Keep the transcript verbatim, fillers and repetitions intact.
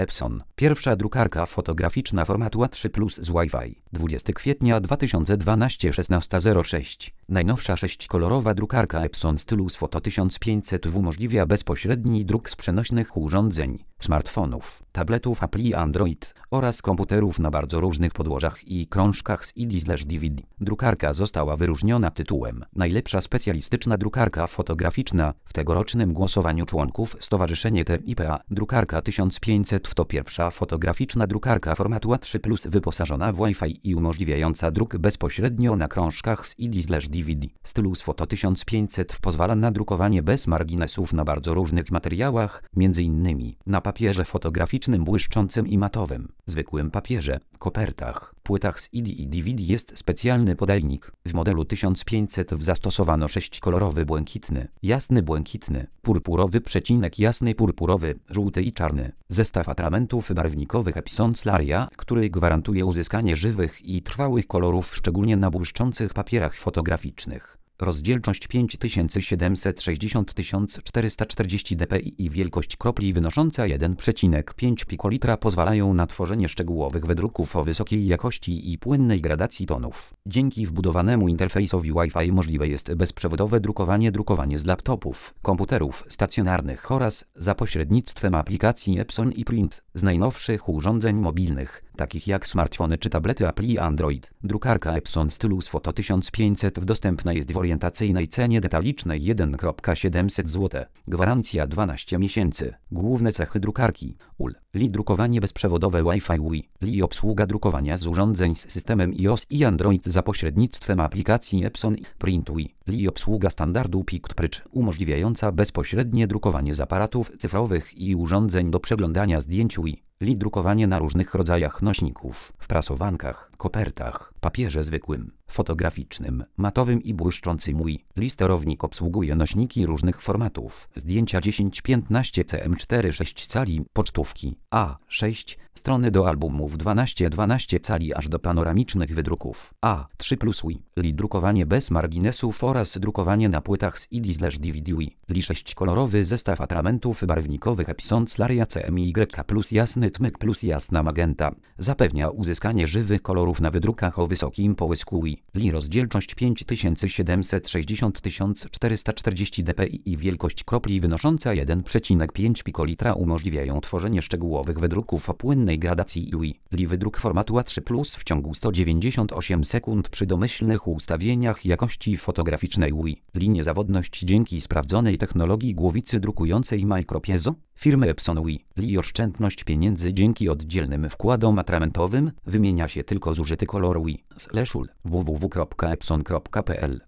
Epson. Pierwsza drukarka fotograficzna formatu A trzy plus z Wi-Fi. dwudziestego kwietnia dwa tysiące dwunastego, szesnasta zero sześć. Najnowsza sześciokolorowa drukarka Epson Stylus Photo tysiąc pięćset W umożliwia bezpośredni druk z przenośnych urządzeń, smartfonów, tabletów Apple Android oraz komputerów na bardzo różnych podłożach i krążkach z C D D V D. Drukarka została wyróżniona tytułem Najlepsza specjalistyczna drukarka fotograficzna w tegorocznym głosowaniu członków Stowarzyszenie T I P A. Drukarka tysiąc pięćset W to pierwsza fotograficzna drukarka formatu A trzy plus wyposażona w Wi-Fi i umożliwiająca druk bezpośrednio na krążkach z C D D V D. Stylus Photo tysiąc pięćset W pozwala na drukowanie bez marginesów na bardzo różnych materiałach, między innymi na papierze fotograficznym błyszczącym i matowym, zwykłym papierze, kopertach, płytach z C D D V D jest specjalny podajnik. W modelu tysiąc pięćset W zastosowano sześciokolorowy błękitny, jasny błękitny, purpurowy przecinek jasny purpurowy, żółty i czarny zestaw atramentów barwnikowych Epson Slaria, który gwarantuje uzyskanie żywych i trwałych kolorów szczególnie na błyszczących papierach fotograficznych. Rozdzielczość pięć tysięcy siedemset sześćdziesiąt na tysiąc czterysta czterdzieści dpi i wielkość kropli wynosząca jeden przecinek pięć pikolitra pozwalają na tworzenie szczegółowych wydruków o wysokiej jakości i płynnej gradacji tonów. Dzięki wbudowanemu interfejsowi Wi-Fi możliwe jest bezprzewodowe drukowanie drukowanie z laptopów, komputerów stacjonarnych oraz za pośrednictwem aplikacji Epson i Print z najnowszych urządzeń mobilnych, takich jak smartfony czy tablety Apple Android. Drukarka Epson Stylus Photo tysiąc pięćset W dostępna jest w orientacyjnej cenie detalicznej jeden tysiąc siedemset złotych. Gwarancja dwanaście miesięcy. Główne cechy drukarki: U L L I drukowanie bezprzewodowe Wi-Fi Wi L I obsługa drukowania z urządzeń z systemem iOS i Android za pośrednictwem aplikacji Epson i Print Wi L I obsługa standardu Pictbridge umożliwiająca bezpośrednie drukowanie z aparatów cyfrowych i urządzeń do przeglądania zdjęć Wi L I drukowanie na różnych rodzajach nośników, w prasowankach, kopertach, papierze zwykłym, fotograficznym, matowym i błyszczącym Wi L I sterownik obsługuje nośniki różnych formatów, zdjęcia dziesięć piętnaście cm cztery sześć cali, pocztówki A sześć, strony do albumów dwanaście dwanaście cali aż do panoramicznych wydruków A trzy plus Wi L I drukowanie bez marginesów oraz drukowanie na płytach z C D D V D Wi L I sześciokolorowy zestaw atramentów barwnikowych Epson Slaria C M Y K plus jasny tmyk plus jasna magenta zapewnia uzyskanie żywych kolorów na wydrukach o wysokim połysku Wi L I rozdzielczość pięć tysięcy siedemset sześćdziesiąt na tysiąc czterysta czterdzieści dpi i wielkość kropli wynosząca jeden przecinek pięć pikolitra umożliwiają tworzenie szczegółowych wydruków o płynnej gradacji Wi L I wydruk formatu A trzy plus w ciągu sto dziewięćdziesiąt osiem sekund przy domyślnych ustawieniach jakości fotograficznej Wi L I niezawodność dzięki sprawdzonej technologii głowicy drukującej Micropiezo firmy Epson Wi L I oszczędność pieniędzy dzięki oddzielnym wkładom atramentowym wymienia się tylko zużyty kolor Wi slash U L w w w kropka epson kropka p l.